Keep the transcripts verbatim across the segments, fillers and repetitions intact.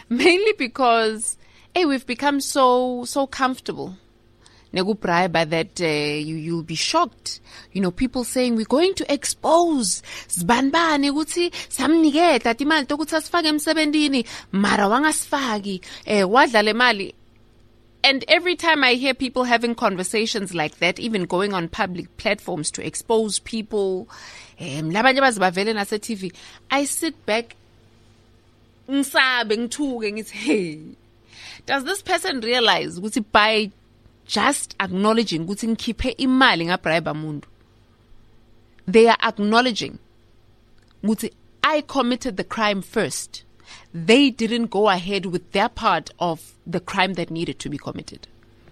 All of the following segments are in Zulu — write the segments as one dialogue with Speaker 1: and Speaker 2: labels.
Speaker 1: Mainly because, hey, we've become so, so comfortable. By that, uh, you, you'll be shocked. You know, people saying, we're going to expose. Zbanbane, ukuthi, samniketa, timali, tokuthi asifake emsebentini, mara wangasifaki, eh, wadlale mali. And every time I hear people having conversations like that, even going on public platforms to expose people, um, T V, I sit back, and hey, does this person realize ukuthi by just acknowledging ukuthi ngikhiphe imali ngabribe umuntu, they are acknowledging ukuthi I committed the crime first. They didn't go ahead with their part of the crime that needed to be committed.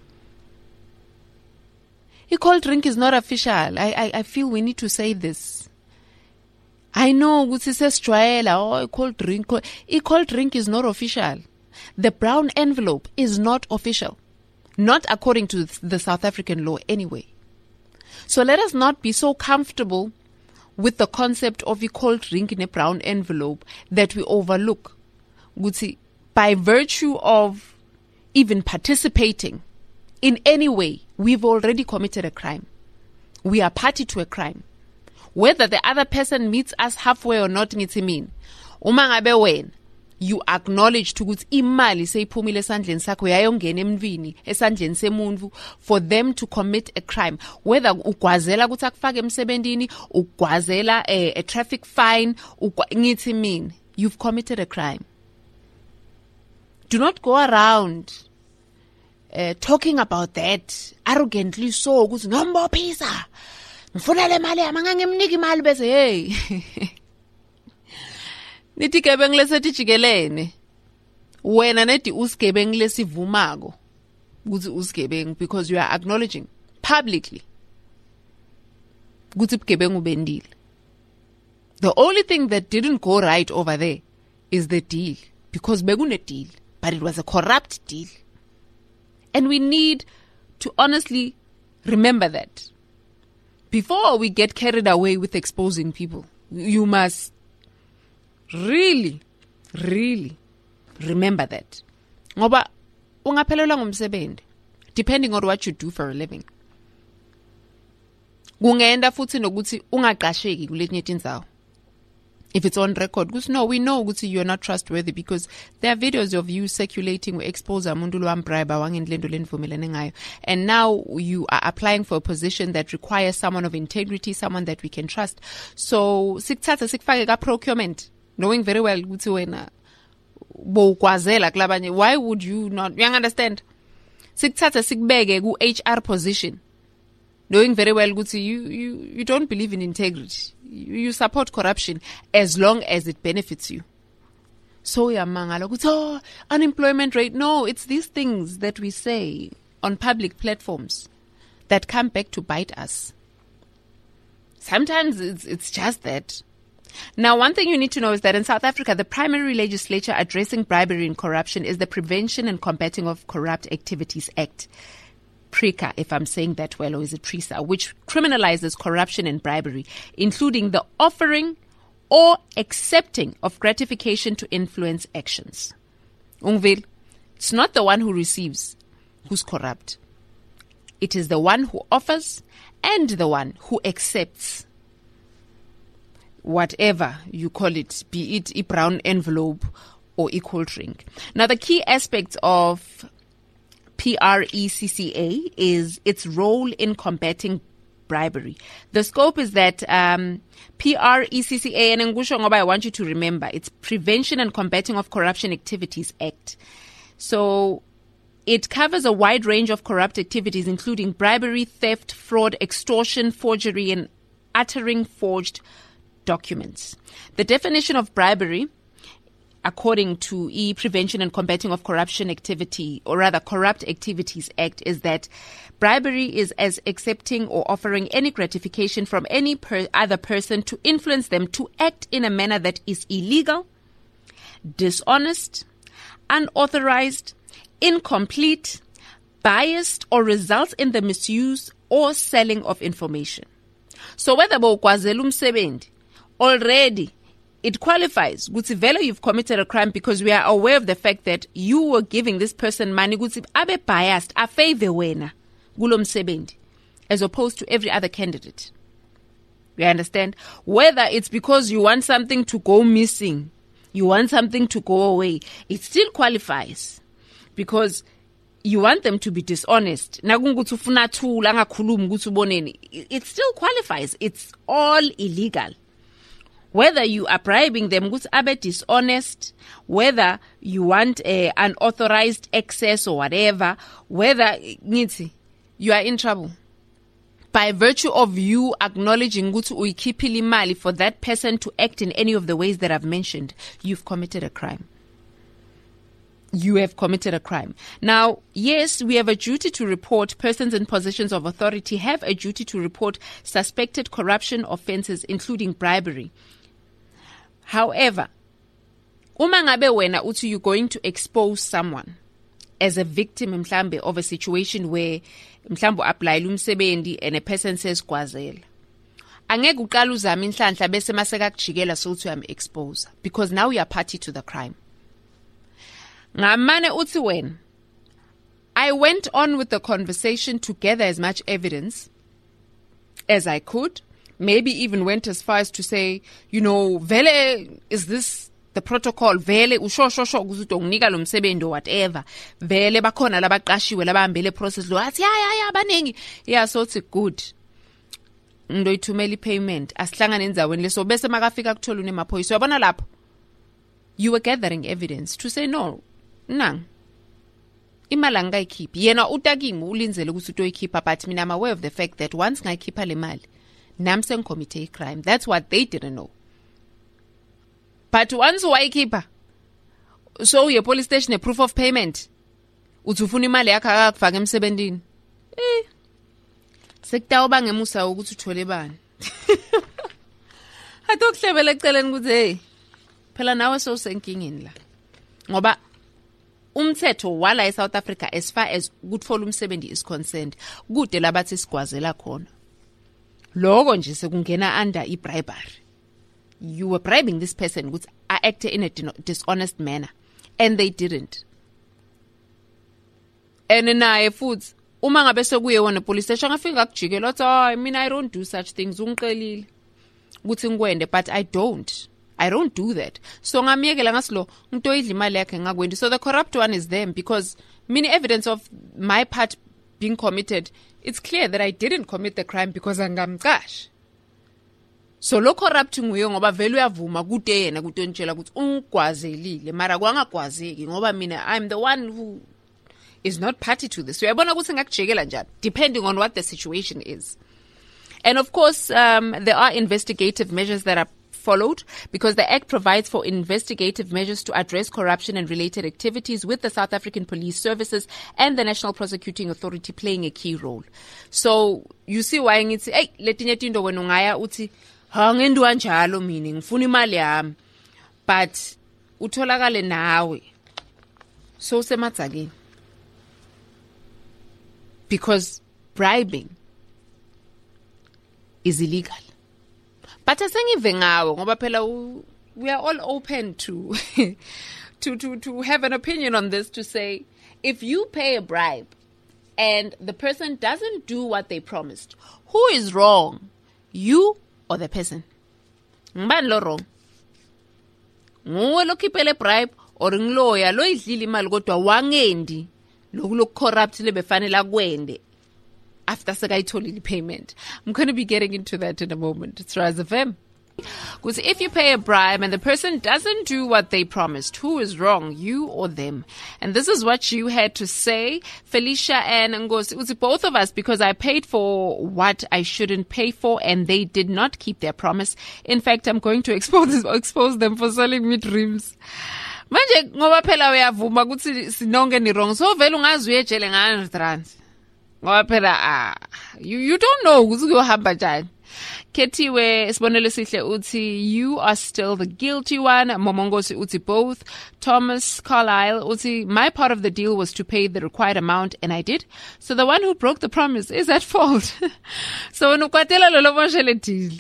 Speaker 1: A cold drink is not official. I, I, I feel we need to say this. I know ukuthi sesijwayela, oh, a cold drink. A cold drink is not official. The brown envelope is not official. Not according to the South African law anyway. So let us not be so comfortable with the concept of a cold drink in a brown envelope that we overlook. By virtue of even participating in any way, we've already committed a crime. We are party to a crime. Whether the other person meets us halfway or not, ngithi mina, uma ngabe wena you acknowledge ukuthi imali seyiphumile esandleni sakho yayongena emntwini esandleni semuntu for them to commit a crime, whether ugwazela ukuthi akufake emsebentini, ugwazela a, a traffic fine, ngithi mina, you've committed a crime. Do not go around uh, talking about that arrogantly so ukuthi ngombophisa ngifuna le mali yami ngangimnika imali bese hey nithi gebeng lesethi jikelene wena nedi usigebeng lesivumako ukuthi usigebeng, because you are acknowledging publicly ukuthi bugebeng ubendile. The only thing that didn't go right over there is the deal, because bekune deal, but it was a corrupt deal. And we need to honestly remember that. Before we get carried away with exposing people, you must really, really remember that. Ngoba ungaphelelwa ngumsebenzi, depending on what you do for a living. Kungenda futhi nokuthi ungaqasheki kuletinye tindzawo. If it's on record, because no, we know ukuthi you're not trustworthy, because there are videos of you circulating expose umuntu lo ambribe wangendlendo lenvumelene ngayo, and now you are applying for a position that requires someone of integrity, someone that we can trust. So sikuthatha sikufake ka procurement, knowing very well ukuthi wena bokwazela kulabanye. Why would you not? You understand? Sikuthatha sikubeke ku H R position, knowing very well ukuthi you you you don't believe in integrity. You, you support corruption as long as it benefits you. So yamangala ukuthi oh, unemployment rate. No, it's these things that we say on public platforms that come back to bite us. Sometimes it's it's just that. Now, one thing you need to know is that in South Africa, the primary legislature addressing bribery and corruption is the Prevention and Combating of Corrupt Activities Act. PRECA, if I'm saying that well, or is it PRESA, which criminalizes corruption and bribery, including the offering or accepting of gratification to influence actions. Ungvil, it's not the one who receives who's corrupt. It is the one who offers and the one who accepts whatever you call it, be it a brown envelope or equal drink. Now, the key aspects of PRECCA is its role in combating bribery. The scope is that um, PRECCA, and ngusho ngoba I want you to remember, it's Prevention and Combating of Corruption Activities Act. So it covers a wide range of corrupt activities, including bribery, theft, fraud, extortion, forgery, and uttering forged documents. The definition of bribery, according to E Prevention and Combating of Corruption Activity, or rather Corrupt Activities Act, is that bribery is as accepting or offering any gratification from any per- other person to influence them to act in a manner that is illegal, dishonest, unauthorized, incomplete, biased, or results in the misuse or selling of information. So whether bokwazela umsebenzi already it qualifies. Gutsi vele you've committed a crime because we are aware of the fact that you were giving this person money. Gutsi abe biased, a favor wena, gulo msebenzi, as opposed to every other candidate. You understand? Whether it's because you want something to go missing, you want something to go away, it still qualifies because you want them to be dishonest. It still qualifies. It's all illegal. Whether you are bribing them, abe dishonest, whether you want a unauthorized access or whatever, whether you are in trouble. By virtue of you acknowledging uikipili mali for that person to act in any of the ways that I've mentioned, you've committed a crime. You have committed a crime. Now, yes, we have a duty to report. Persons in positions of authority have a duty to report suspected corruption offenses, including bribery. However, uma ngabe wena uthi you're going to expose someone as a victim mhlambe of a situation where mhlambe apply umsebenzi and a person says kwazela, angeke uqala uzama inhlanhla bese maseka kujikela sokuthi uyam expose, because now you are party to the crime. Ngamane uthi wena, I went on with the conversation to gather as much evidence as I could, maybe even went as far as to say, you know, vele, is this the protocol? Vele usho sho sho kuzuto nginika lo msebenzi whatever. Vele bakhona labaqashiwe labahambele process lo athi ya ya ya baningi. Yeah, so it's good. Ndoyithumela payment asihlangane endzaweni leso bese makafika kuthola unemaphoyisa. Uyabona lapho? You were gathering evidence to say no. Nang. Imali angayikhiphi. Yena utakimi ulinzele ukuthi utoyikhipha, but mina I'm aware of the fact that once ngayikhipha le mali, nami sengicommit a crime. That's what they didn't know. But once wayikhipha, so your police station a proof of payment, uthi ufuna imali yakho akakufaka emsebenzini. Eh. Sekutawuba ngemusa ukuthi uthole bani. Atokuhlebela eceleni ukuthi hey, phela nawe sowusenkingeni la. Ngoba umthetho wala eSouth Africa as far as ukuthola umsebenzi is concerned, kude labathi sigwazela khona. Lokho nje sekungena under i-bribery. You were bribing this person which acted in a dishonest manner, and they didn't. And naye futhi uma ngabe sekuye wona police station afika kujikela uthi I mean I don't do such things, ungiqelile ukuthi ngikwende, but I don't. I don't do that. So ngamiyekela ngaslo ngitoyidla imali yakhe ngakwendi. So the corrupt one is them, because many evidence of my part being committed, it's clear that I didn't commit the crime because angamqashi. So lo corrupt nguye ngoba vele uyavuma kude yena kutontshela ukuthi ungigwazelile mara kwangagwazeki ngoba mina I'm the one who is not party to this. Uyabona ukuthi ngakujekela njani depending on what the situation is. And of course, um, there are investigative measures that are followed because the Act provides for investigative measures to address corruption and related activities, with the South African Police Services and the National Prosecuting Authority playing a key role. So you see why ngithi hey letinye tinto wena ungaya uthi ha ngenduwa njalo mina ngifuna imali yami, but utholakale nawe so sematsakeni, because bribing is illegal. But asengive ngawe ngoba phela we are all open to to to to have an opinion on this, to say if you pay a bribe and the person doesn't do what they promised, who is wrong, you or the person? Ngibani lo wrong? Nguwe lo khipele bribe or ngloya lo idlile imali kodwa wangendi lokho corrupt lebefanele akwende after sekayitholile payment? I'm going to be getting into that in a moment. It's Rise F M. Because if you pay a bribe and the person doesn't do what they promised, who is wrong, you or them? And this is what you had to say, Felicia and Ngosi. It was both of us, because I paid for what I shouldn't pay for and they did not keep their promise. In fact, I'm going to expose, expose them for selling me dreams. Manje ngoba phela uyavuma ukuthi sinonke ni wrong, so vele ungazi uyejele nga one hundred rand. Ngoba phela ah you you don't know ukuthi kuyohamba njani. Kethiwe Sibonelo Sihle uthi you are still the guilty one. Momongosi uthi both. Thomas Carlisle uthi my part of the deal was to pay the required amount and I did. So the one who broke the promise is at fault. So unukwatela lo lo moshele deal.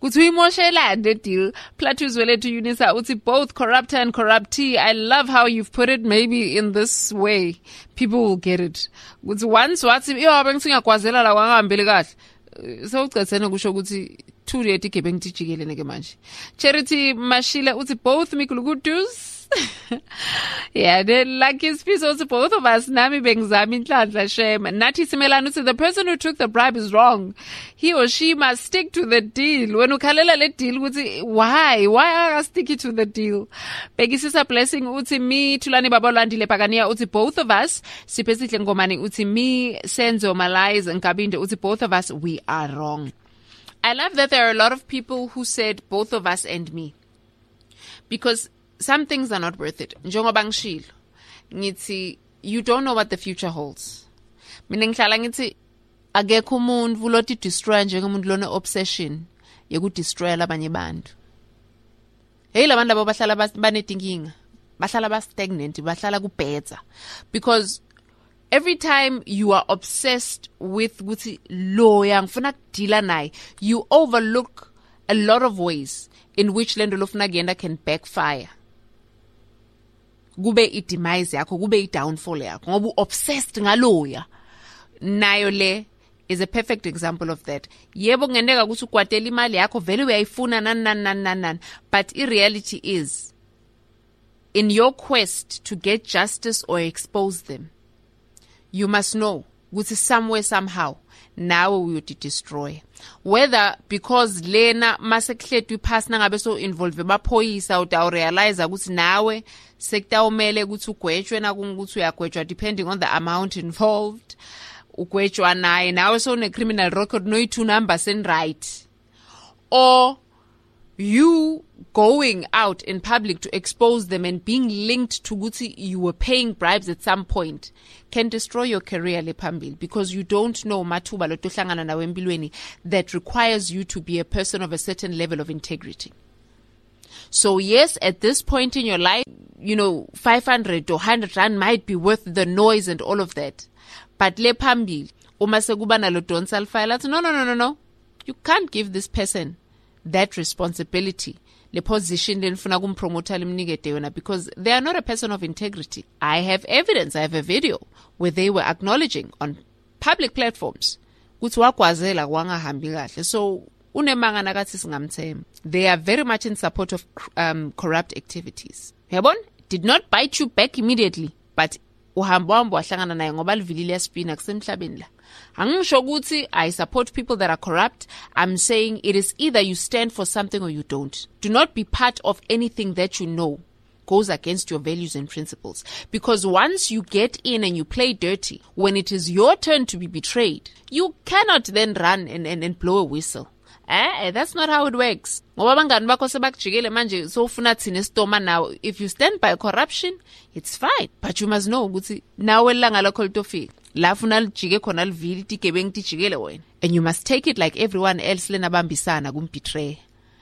Speaker 1: kuthi uyimoshelane le deal. Plato uzwele to Unisa uthi both corrupter and corruptee. I love how you've put it maybe in this way. People will get it. Kuthi once wathi iyo bengisingagwazela la kwangihambile kahle. So ucethene kusho ukuthi two leti ke bengitijikele neke manje. Charity Mashila uthi both mikulukutus. Yeah, the luckiest piece also both of us. Nami bengzami inhlanhla shame. Nathi Simelane uthi the person who took the bribe is wrong. He or she must stick to the deal. When ukhalela le deal uthi why? Why are I sticking to the deal? Bekisisa Blessing uthi me Thulani Babalandile Pakania uthi both of us. Sipesihle Ngomane uthi me Senzo Malays and Kabinde uthi both of us we are wrong. I love that there are a lot of people who said both of us and me. Because some things are not worth it. Njengoba ngishilo ngithi you don't know what the future holds. Mina ngihlala ngithi akekho umuntu loti destroy njengomuntu lona obsession yoku destroy labanye bantu. Hey labantu labo bahlala banedinkinga, bahlala ba stagnant, bahlala ku better because every time you are obsessed with ukuthi lo ngifuna kudila naye, you overlook a lot of ways in which lento lofuna kuyenda can backfire. Kube i-demise yakho, kube i-downfall yakho ngoba obsessed ngaloya. Nayo le is a perfect example of that. Yebo kungendeka ukuthi ukwatela imali yakho vele uyayifuna nan nan nan nan nan, but i-reality is in your quest to get justice or expose them, you must know ukuthi somewhere somehow nawe uyothi destroy, whether because lena masekhlethwe iphasi nangabe so involve emaphoyisa uta realize ukuthi nawe sekutawumele ukuthi ugwetshwe nakungukuthi uyagwetshwa depending on the amount involved, ugwetshwa naye nawe so une criminal record no two numbers and right, or you going out in public to expose them and being linked to ukuthi you were paying bribes at some point can destroy your career le phambili, because you don't know mathuba lotohlangana nawe empilweni that requires you to be a person of a certain level of integrity. So yes, at this point in your life, you know, five hundred or one hundred rand might be worth the noise and all of that, but le phambili uma sekuba nalo donsal file athi no no no no no, you can't give this person that responsibility, the position lenifuna kumpromoter limnikete yona, because they are not a person of integrity. I have evidence, I have a video where they were acknowledging on public platforms ukuthi wakwazela kwangahambi kahle. So unemanga nakathi singamthemba. They are very much in support of um, corrupt activities. Yabon, did not bite you back immediately, but uhamba wamba wahlangana naye ngoba livilile yaspina kusemhlabeni la. Angisho ukuthi I support people that are corrupt. I'm saying it is either you stand for something or you don't. Do not be part of anything that you know goes against your values and principles. Because once you get in and you play dirty, when it is your turn to be betrayed, you cannot then run and, and, and blow a whistle. Eh, that's not how it works. Ngoba bangani bakho sebakujikele manje so ufuna thina stoma now. If you stand by corruption, it's fine. But you must know ukuthi nawe langa lakho litofika. La funa lijike khona livili tigebengu tijikele wena. And you must take it like everyone else lenabambisana kumbetray.